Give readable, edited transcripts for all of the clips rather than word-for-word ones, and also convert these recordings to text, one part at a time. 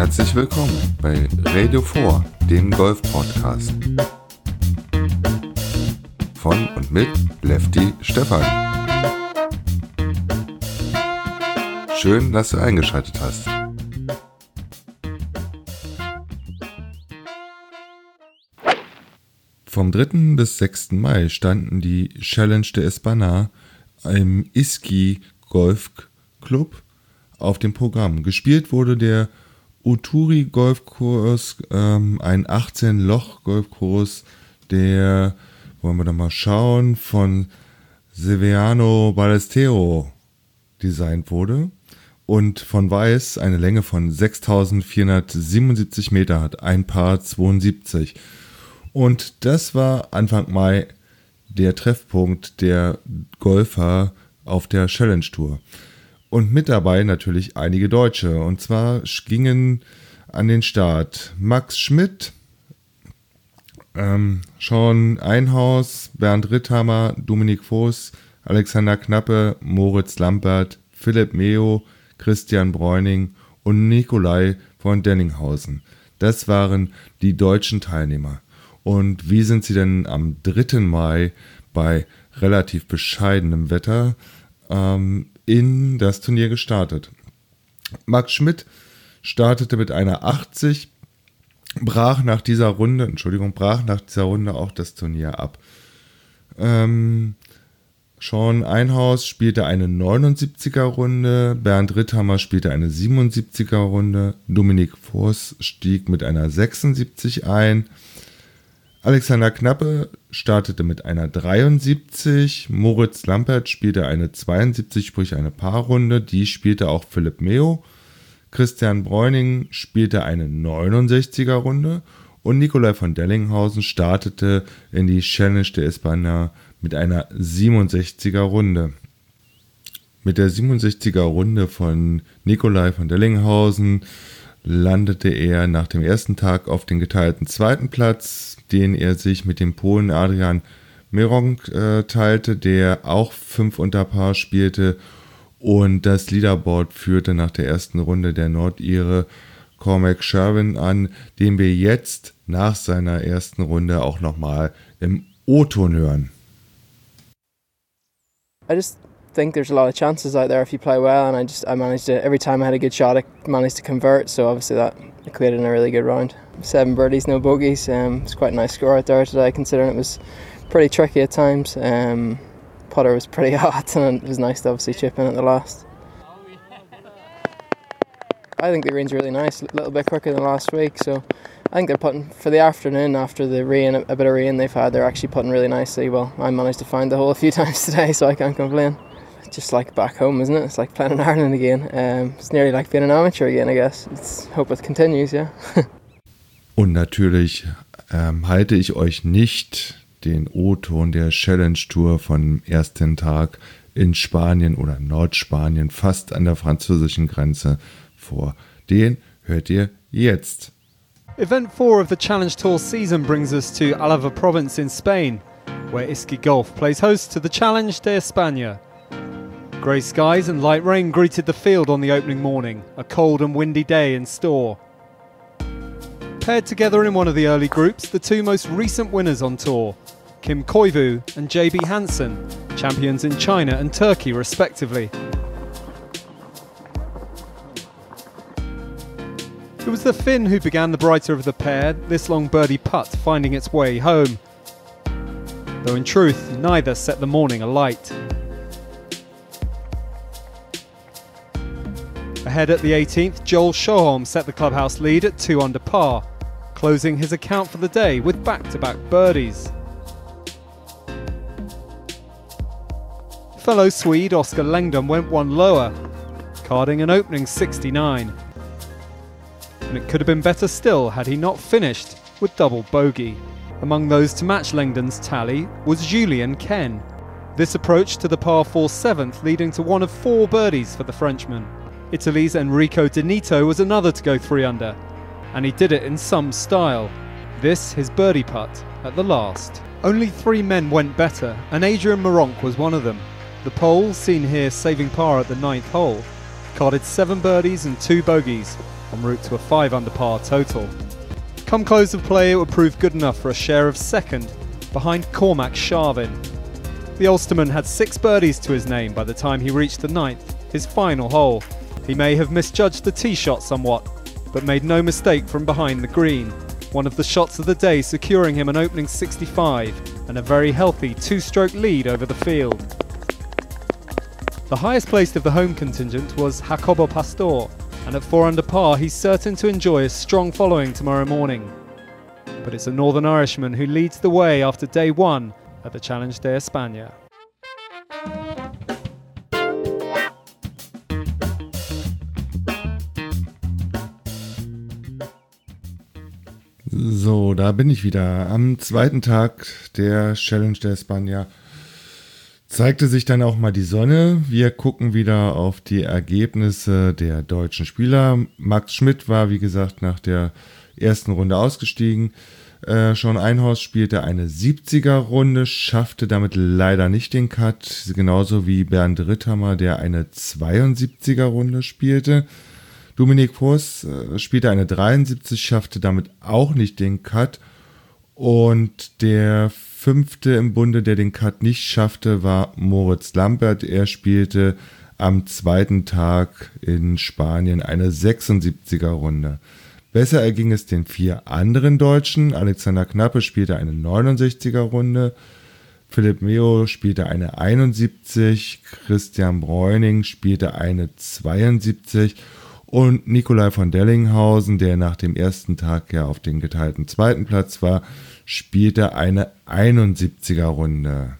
Herzlich willkommen bei Radio 4, dem Golf-Podcast. Von und mit Lefty Stefan. Schön, dass du eingeschaltet hast. Vom 3. bis 6. Mai standen die Challenge de España im Iski Golf Club auf dem Programm. Gespielt wurde der Uturi Golfkurs, ein 18-Loch-Golfkurs, der, wollen wir da mal schauen, von Severiano Ballestero designt wurde und von Weiß eine Länge von 6.477 Meter hat, ein Paar 72. Und das war Anfang Mai der Treffpunkt der Golfer auf der Challenge Tour. Und mit dabei natürlich einige Deutsche. Und zwar gingen an den Start Max Schmidt, Sean Einhaus, Bernd Ritthammer, Dominik Voß, Alexander Knappe, Moritz Lampert, Philipp Meo, Christian Bräuning und Nikolai von Dellinghausen. Das waren die deutschen Teilnehmer. Und wie sind sie denn am 3. Mai bei relativ bescheidenem Wetter in das Turnier gestartet? Max Schmidt startete mit einer 80, brach nach dieser Runde auch das Turnier ab. Sean Einhaus spielte eine 79er Runde, Bernd Ritthammer spielte eine 77er Runde, Dominik Voß stieg mit einer 76 ein, Alexander Knappe startete mit einer 73, Moritz Lampert spielte eine 72, sprich eine Paarrunde, die spielte auch Philipp Meo, Christian Bräuning spielte eine 69er Runde und Nikolai von Dellinghausen startete in die Challenge de España mit einer 67er Runde. Mit der 67er Runde von Nikolai von Dellinghausen landete er nach dem ersten Tag auf den geteilten zweiten Platz, den er sich mit dem Polen Adrian Meronk teilte, der auch 5 unter Paar spielte, und das Leaderboard führte nach der ersten Runde der Nordire Cormac Sherwin an, den wir jetzt nach seiner ersten Runde auch nochmal im O-Ton hören. I just think there's a lot of chances out there if you play well, and I managed to, every time I had a good shot I managed to convert, so obviously that equated in a really good round. 7 birdies, no bogeys. It's quite a nice score out there today considering it was pretty tricky at times. Putter was pretty hot and it was nice to obviously chip in at the last. I think the green's really nice, a little bit quicker than last week, so I think they're putting, for the afternoon after the rain, a bit of rain they've had, they're actually putting really nicely. Well, I managed to find the hole a few times today, so I can't complain. Just like back home, isn't it? It's like playing in Ireland again. It's nearly like being an amateur again, I guess. Hope it continues, yeah. Und natürlich halte ich euch nicht den O-Ton der Challenge Tour vom ersten Tag in Spanien oder Nordspanien, fast an der französischen Grenze, vor. Den hört ihr jetzt. Event 4 of the Challenge Tour season brings us to Álava province in Spain, where Iski Golf plays host to the Challenge de España. Grey skies and light rain greeted the field on the opening morning, a cold and windy day in store. Paired together in one of the early groups, the two most recent winners on tour, Kim Koivu and JB Hansen, champions in China and Turkey respectively. It was the Finn who began the brighter of the pair, this long birdie putt finding its way home. Though in truth, neither set the morning alight. Ahead at the 18th, Joel Sjöholm set the clubhouse lead at 2 under par, closing his account for the day with back-to-back birdies. Fellow Swede Oskar Längdon went one lower, carding an opening 69. And it could have been better still had he not finished with double bogey. Among those to match Längdon's tally was Julien Ken. This approach to the par 4 7th leading to one of 4 birdies for the Frenchman. Italy's Enrico De Nito was another to go 3 under, and he did it in some style. This his birdie putt at the last. Only 3 men went better, and Adrian Meronk was one of them. The Pole, seen here saving par at the 9th hole, carded 7 birdies and 2 bogeys, en route to a 5 under par total. Come close of play, it would prove good enough for a share of second, behind Cormac Sharvin. The Ulsterman had 6 birdies to his name by the time he reached the 9th, his final hole. He may have misjudged the tee shot somewhat, but made no mistake from behind the green. One of the shots of the day securing him an opening 65 and a very healthy 2-stroke lead over the field. The highest placed of the home contingent was Jacobo Pastor, and at 4 under par he's certain to enjoy a strong following tomorrow morning. But it's a Northern Irishman who leads the way after day 1 at the Challenge de España. So, da bin ich wieder. Am zweiten Tag der Challenge de España zeigte sich dann auch mal die Sonne. Wir gucken wieder auf die Ergebnisse der deutschen Spieler. Max Schmidt war, wie gesagt, nach der ersten Runde ausgestiegen. Sean Einhorst spielte eine 70er-Runde, schaffte damit leider nicht den Cut, genauso wie Bernd Ritthammer, der eine 72er-Runde spielte. Dominic Voss spielte eine 73, schaffte damit auch nicht den Cut. Und der 5. im Bunde, der den Cut nicht schaffte, war Moritz Lampert. Er spielte am zweiten Tag in Spanien eine 76er-Runde. Besser erging es den 4 anderen Deutschen. Alexander Knappe spielte eine 69er-Runde. Philipp Meo spielte eine 71. Christian Bräuning spielte eine 72. Und Nicolai von Dellinghausen, der nach dem ersten Tag ja auf den geteilten zweiten Platz war, spielte eine 71er-Runde.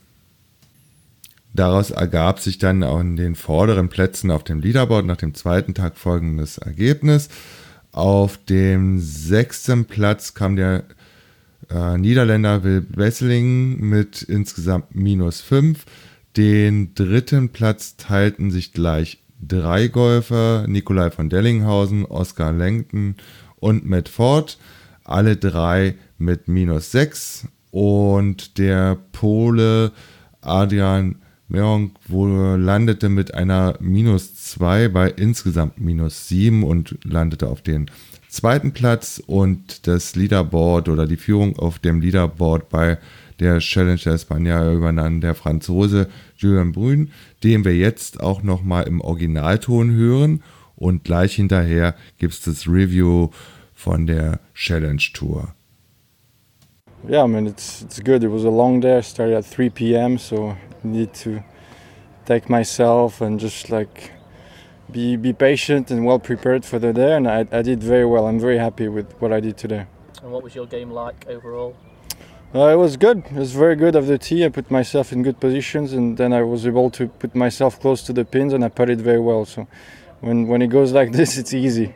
Daraus ergab sich dann auch in den vorderen Plätzen auf dem Leaderboard nach dem zweiten Tag folgendes Ergebnis. Auf dem 6. Platz kam der Niederländer Will Wesseling mit insgesamt -5. Den 3. Platz teilten sich gleich 3 Golfer, Nicolai von Dellinghausen, Oscar Langton und Matt Ford, alle 3 mit -6. Und der Pole Adrian Meronk landete mit einer -2 bei insgesamt -7 und landete auf den zweiten Platz. Und das Leaderboard oder die Führung auf dem Leaderboard bei der Challenge de España übernahm der Franzose Julien Brun, den wir jetzt auch nochmal im Originalton hören. Und gleich hinterher gibt es das Review von der Challenge Tour. Yeah, I mean, it's good. It was a long day. I started at 3 p.m, so I need to take myself and just like be patient and well prepared for the day. And I did very well. I'm very happy with what I did today. And what was your game like overall? It was good. It was very good of the tee. I put myself in good positions, and then I was able to put myself close to the pins, and I putted very well. So when it goes like this, it's easy.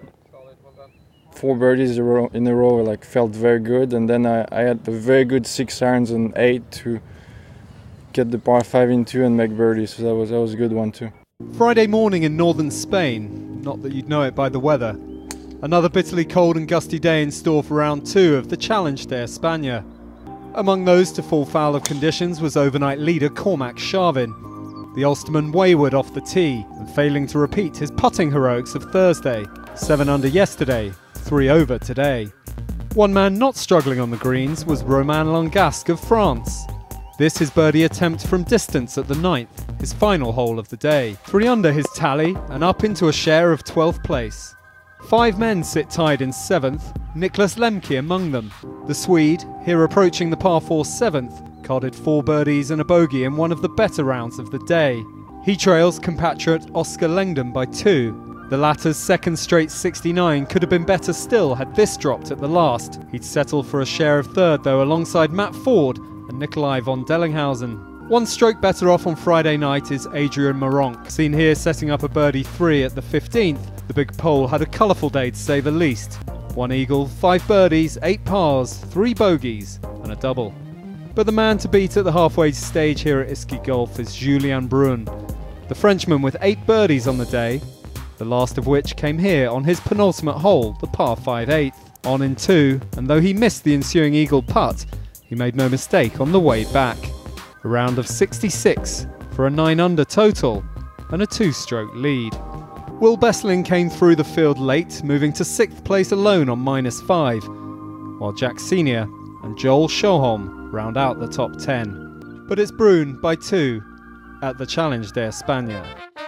4 birdies in a row, like felt very good, and then I had a very good 6 irons and 8 to get the par 5 in 2 and make birdies. So that was a good one too. Friday morning in northern Spain, not that you'd know it by the weather. Another bitterly cold and gusty day in store for round 2 of the Challenge de España. Among those to fall foul of conditions was overnight leader Cormac Sharvin. The Ulsterman wayward off the tee and failing to repeat his putting heroics of Thursday. 7 under yesterday, 3 over today. One man not struggling on the greens was Romain Langasque of France. This his birdie attempt from distance at the 9th, his final hole of the day. 3 under his tally and up into a share of 12th place. 5 men sit tied in 7th, Niklas Lemke among them. The Swede, here approaching the par 4 7th, carded 4 birdies and a bogey in one of the better rounds of the day. He trails compatriot Oscar Langdon by 2. The latter's second straight 69 could have been better still had this dropped at the last. He'd settle for a share of 3rd though alongside Matt Ford and Nicolai von Dellinghausen. 1 stroke better off on Friday night is Adrian Meronk, seen here setting up a birdie 3 at the 15th. The big pole had a colourful day to say the least. 1 eagle, 5 birdies, 8 pars, 3 bogeys and a double. But the man to beat at the halfway stage here at Iski Golf is Julien Brun, the Frenchman with 8 birdies on the day, the last of which came here on his penultimate hole, the par 5/8. On in 2, and though he missed the ensuing eagle putt, he made no mistake on the way back. A round of 66 for a 9 under total and a 2-stroke lead. Will Besseling came through the field late, moving to 6th place alone on -5, while Jack Senior and Joel Schoholm round out the top 10. But it's Brun by 2 at the Challenge de España.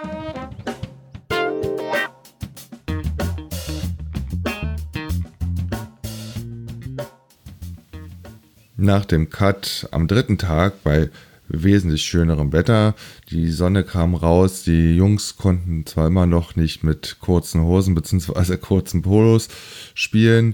Nach dem Cut am dritten Tag bei wesentlich schönerem Wetter, die Sonne kam raus, die Jungs konnten zwar immer noch nicht mit kurzen Hosen bzw. kurzen Polos spielen,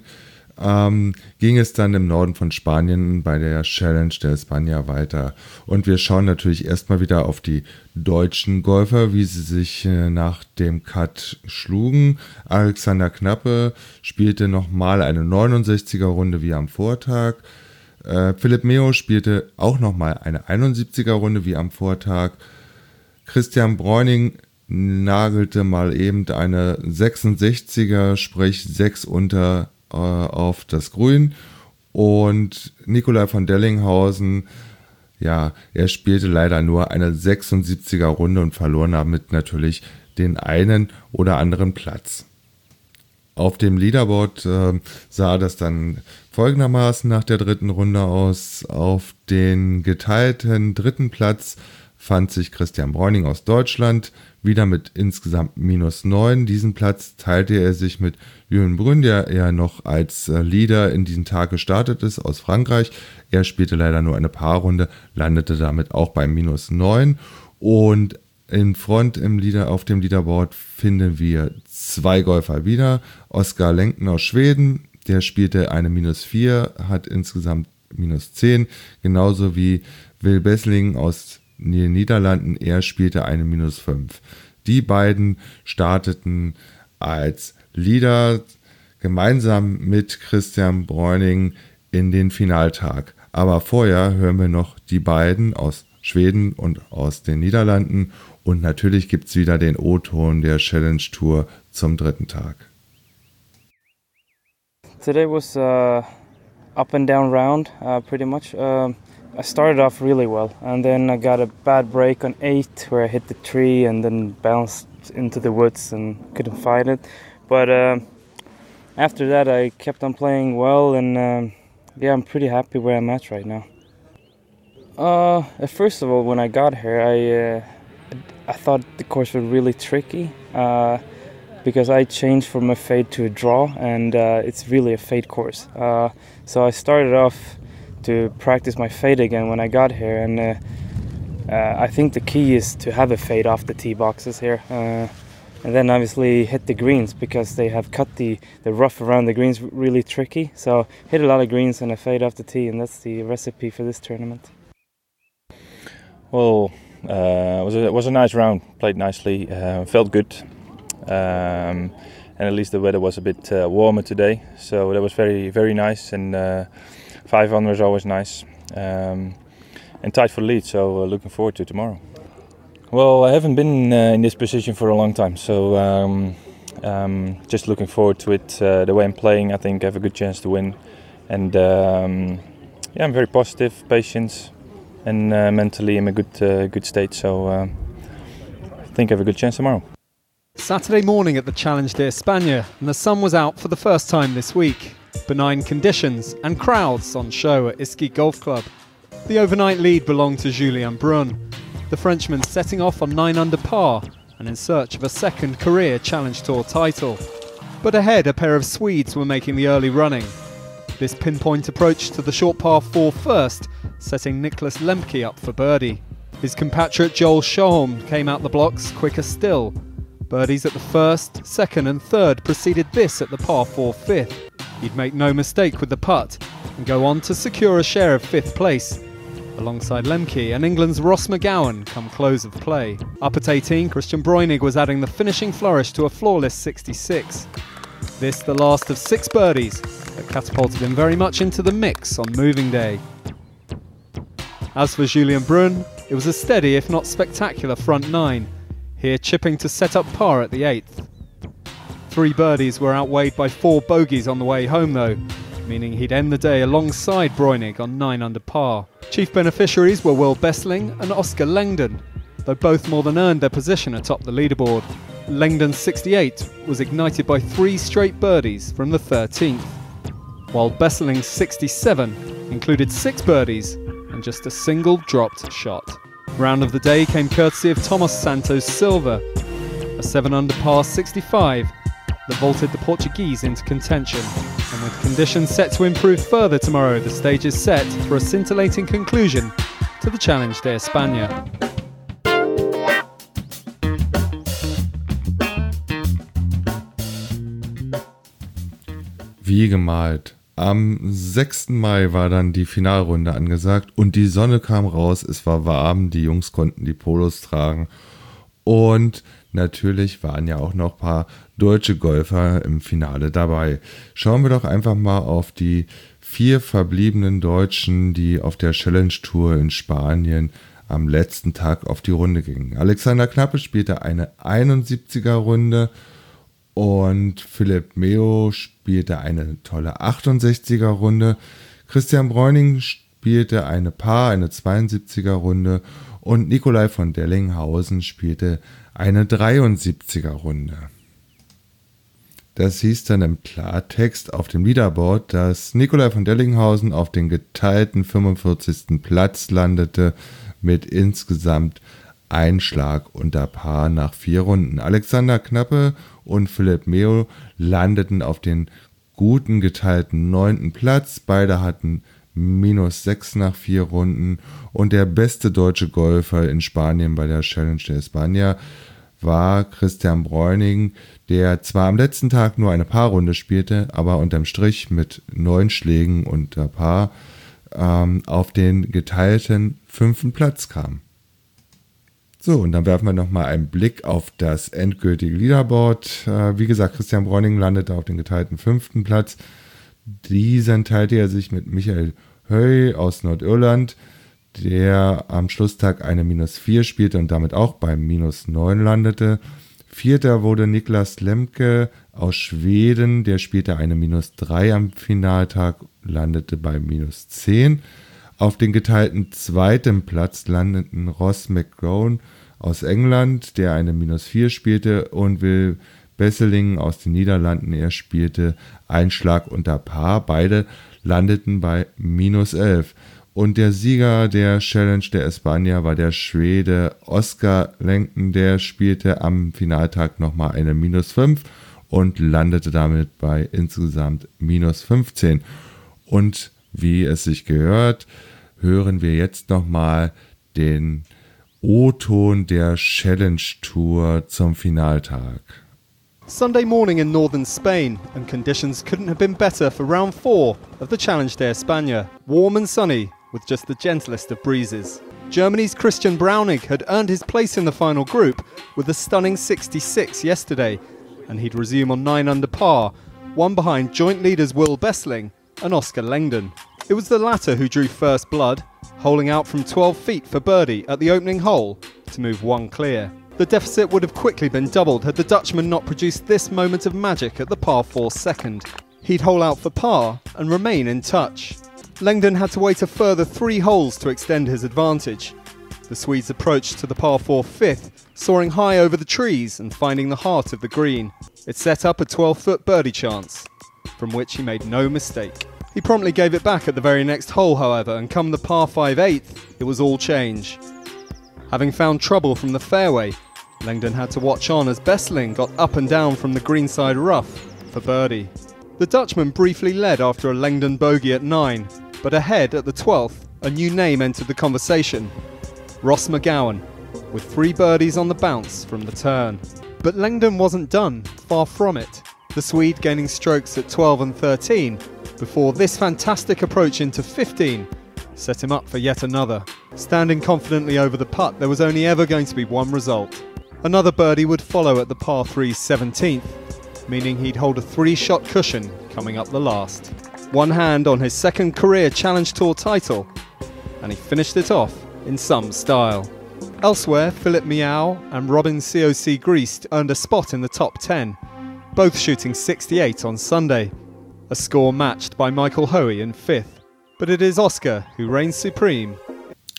ging es dann im Norden von Spanien bei der Challenge de España weiter. Und wir schauen natürlich erstmal wieder auf die deutschen Golfer, wie sie sich nach dem Cut schlugen. Alexander Knappe spielte nochmal eine 69er Runde wie am Vortag. Philipp Meo spielte auch nochmal eine 71er Runde wie am Vortag. Christian Bräuning nagelte mal eben eine 66er, sprich 6 unter auf das Grün. Und Nicolai von Dellinghausen, ja, er spielte leider nur eine 76er Runde und verlor damit natürlich den einen oder anderen Platz. Auf dem Leaderboard sah das dann folgendermaßen nach der dritten Runde aus. Auf den geteilten dritten Platz fand sich Christian Bräuning aus Deutschland, wieder mit insgesamt -9. Diesen Platz teilte er sich mit Julian Brun, der eher noch als Leader in diesen Tag gestartet ist, aus Frankreich. Er spielte leider nur eine Paarrunde, landete damit auch bei -9. Und in Front auf dem Leaderboard finden wir 2 Golfer wieder. Oskar Lenken aus Schweden, der spielte eine -4, hat insgesamt -10, genauso wie Will Besseling aus den Niederlanden, er spielte eine -5. Die beiden starteten als Leader gemeinsam mit Christian Bräuning in den Finaltag. Aber vorher hören wir noch die beiden aus Schweden und aus den Niederlanden. Und natürlich gibt es wieder den O-Ton der Challenge Tour zum dritten Tag. Today was up and down round, pretty much. I started off really well, and then I got a bad break on 8 where I hit the tree and then bounced into the woods and couldn't fight it. But after that, I kept on playing well, and yeah, I'm pretty happy where I'm at right now. First of all, when I got here, I thought the course was really tricky because I changed from a fade to a draw, and it's really a fade course. So I started off to practice my fade again when I got here, and I think the key is to have a fade off the tee boxes here, and then obviously hit the greens because they have cut the rough around the greens really tricky. So hit a lot of greens and a fade off the tee, and that's the recipe for this tournament. Well, it was a nice round. Played nicely, felt good, and at least the weather was a bit warmer today, so that was very, very nice. And 5 under is always nice, and tight for the lead. So looking forward to tomorrow. Well, I haven't been in this position for a long time, so just looking forward to it. The way I'm playing, I think I have a good chance to win, and yeah, I'm very positive, patient. And mentally I'm in a good state, so I think I have a good chance tomorrow. Saturday morning at the Challenge de España, and the sun was out for the first time this week. Benign conditions and crowds on show at Iski Golf Club. The overnight lead belonged to Julian Brun, the Frenchman setting off on 9 under par and in search of a second career Challenge Tour title. But ahead, a pair of Swedes were making the early running. This pinpoint approach to the short par 4 first, setting Niklas Lemke up for birdie. His compatriot Joel Schoholm came out the blocks quicker still. Birdies at the first, second and third preceded this at the par 4 fifth. He'd make no mistake with the putt and go on to secure a share of 5th place. Alongside Lemke and England's Ross McGowan come close of play. Up at 18, Christian Bräunig was adding the finishing flourish to a flawless 66. This the last of 6 birdies that catapulted him very much into the mix on moving day. As for Julian Brun, it was a steady if not spectacular front 9, here chipping to set up par at the 8th. 3 birdies were outweighed by 4 bogeys on the way home though, meaning he'd end the day alongside Bräunig on 9 under par. Chief beneficiaries were Will Besseling and Oskar Lengden, though both more than earned their position atop the leaderboard. Langdon's 68 was ignited by 3 straight birdies from the 13th, while Besseling's 67 included 6 birdies and just a single dropped shot. Round of the day came courtesy of Thomas Santos Silva, a 7-under par 65 that vaulted the Portuguese into contention. And with conditions set to improve further tomorrow, the stage is set for a scintillating conclusion to the Challenge de España. Wie gemalt. Am 6. Mai war dann die Finalrunde angesagt und die Sonne kam raus, es war warm, die Jungs konnten die Polos tragen und natürlich waren ja auch noch ein paar deutsche Golfer im Finale dabei. Schauen wir doch einfach mal auf die 4 verbliebenen Deutschen, die auf der Challenge Tour in Spanien am letzten Tag auf die Runde gingen. Alexander Knappe spielte eine 71er Runde und Philipp Meo spielte eine tolle 68er Runde. Christian Bräuning spielte eine 72er Runde und Nicolai von Dellinghausen spielte eine 73er Runde. Das hieß dann im Klartext auf dem Leaderboard, dass Nicolai von Dellinghausen auf den geteilten 45. Platz landete mit insgesamt 1 Schlag unter Par nach 4 Runden. Alexander Knappe und Philipp Meo landeten auf den guten geteilten 9. Platz. Beide hatten -6 nach 4 Runden. Und der beste deutsche Golfer in Spanien bei der Challenge de España war Christian Bräuning, der zwar am letzten Tag nur eine Paarrunde spielte, aber unterm Strich mit 9 Schlägen unter Par auf den geteilten 5. Platz kam. So, und dann werfen wir nochmal einen Blick auf das endgültige Leaderboard. Wie gesagt, Christian Bräuning landete auf den geteilten 5. Platz. Diesen teilte er sich mit Michael Höy aus Nordirland, der am Schlusstag eine -4 spielte und damit auch beim -9 landete. 4. wurde Niklas Lemke aus Schweden, der spielte eine -3 am Finaltag, landete bei -10. Auf den geteilten 2. Platz landeten Ross McGowan aus England, der eine -4 spielte, und Will Besseling aus den Niederlanden, er spielte 1 Schlag unter Par. Beide landeten bei -11. Und der Sieger der Challenge de España war der Schwede Oskar Lengten, der spielte am Finaltag nochmal eine -5 und landete damit bei insgesamt -15. Und wie es sich gehört, hören wir jetzt nochmal den O-Ton der Challenge Tour zum Finaltag. Sunday morning in northern Spain, and conditions couldn't have been better for round 4 of the Challenge de España. Warm and sunny, with just the gentlest of breezes. Germany's Christian Braunig had earned his place in the final group with a stunning 66 yesterday, and he'd resume on 9 under par, one behind joint leaders Will Besseling and Oskar Lengden. It was the latter who drew first blood, holing out from 12 feet for birdie at the opening hole to move 1 clear. The deficit would have quickly been doubled had the Dutchman not produced this moment of magic at the par 4 second. He'd hole out for par and remain in touch. Lengden had to wait a further 3 holes to extend his advantage. The Swede's approach to the par 4 fifth, soaring high over the trees and finding the heart of the green. It set up a 12-foot birdie chance, from which he made no mistake. He promptly gave it back at the very next hole, however, and come the par 5 eighth, it was all change. Having found trouble from the fairway, Lengden had to watch on as Besseling got up and down from the greenside rough for birdie. The Dutchman briefly led after a Lengden bogey at 9, but ahead at the 12th, a new name entered the conversation, Ross McGowan, with 3 birdies on the bounce from the turn. But Lengden wasn't done, far from it. The Swede gaining strokes at 12 and 13, before this fantastic approach into 15 set him up for yet another. Standing confidently over the putt, there was only ever going to be one result. Another birdie would follow at the par 3's 17th, meaning he'd hold a 3-shot cushion coming up the last. One hand on his second career Challenge Tour title, and he finished it off in some style. Elsewhere, Philipp Miao and Robin COC Griest earned a spot in the top 10, both shooting 68 on Sunday, a score matched by Michael Hoey in 5th. But it is Oskar who reigns supreme.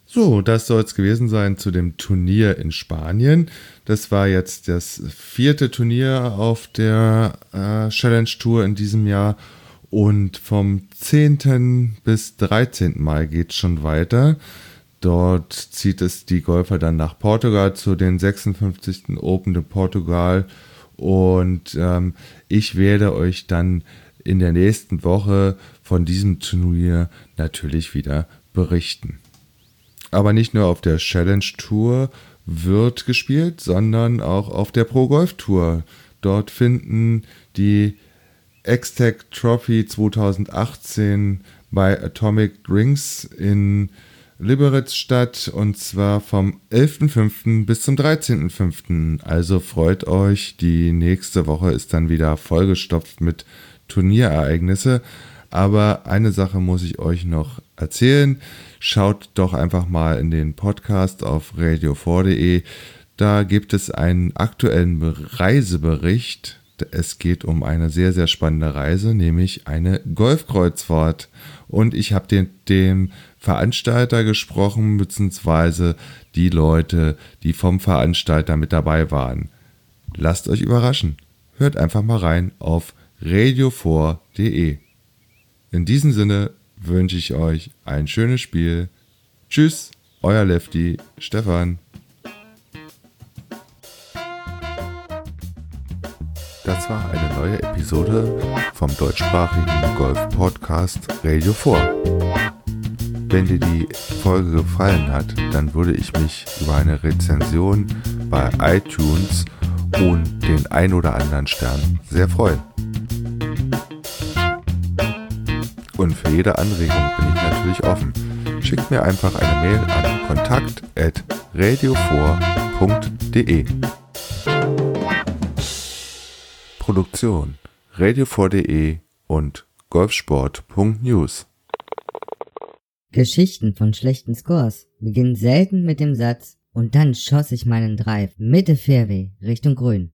So, das soll es gewesen sein zu dem Turnier in Spanien. Das war jetzt das 4. Turnier auf der Challenge Tour in diesem Jahr. Und vom 10. bis 13. Mai geht es schon weiter. Dort zieht es die Golfer dann nach Portugal zu den 56. Open de Portugal. Und ich werde euch dann in der nächsten Woche von diesem Turnier natürlich wieder berichten. Aber nicht nur auf der Challenge Tour wird gespielt, sondern auch auf der Pro Golf Tour. Dort finden die X-Tech Trophy 2018 bei Atomic Rings in Liberec statt, und zwar vom 11.05. bis zum 13.05. Also freut euch, die nächste Woche ist dann wieder vollgestopft mit Turnierereignisse. Aber eine Sache muss ich euch noch erzählen. Schaut doch einfach mal in den Podcast auf radio4.de. Da gibt es einen aktuellen Reisebericht. Es geht um eine sehr, sehr spannende Reise, nämlich eine Golfkreuzfahrt. Und ich habe dem Veranstalter gesprochen, beziehungsweise die Leute, die vom Veranstalter mit dabei waren. Lasst euch überraschen. Hört einfach mal rein auf radio4.de. In diesem Sinne wünsche ich euch ein schönes Spiel. Tschüss, euer Lefty, Stefan. Das war eine neue Episode vom deutschsprachigen Golf-Podcast Radio 4. Wenn dir die Folge gefallen hat, dann würde ich mich über eine Rezension bei iTunes und den ein oder anderen Stern sehr freuen. Und für jede Anregung bin ich natürlich offen. Schickt mir einfach eine Mail an kontakt@radio4.de. Produktion radio4.de und golfsport.news. Geschichten von schlechten Scores beginnen selten mit dem Satz: und dann schoss ich meinen Drive Mitte Fairway Richtung Grün.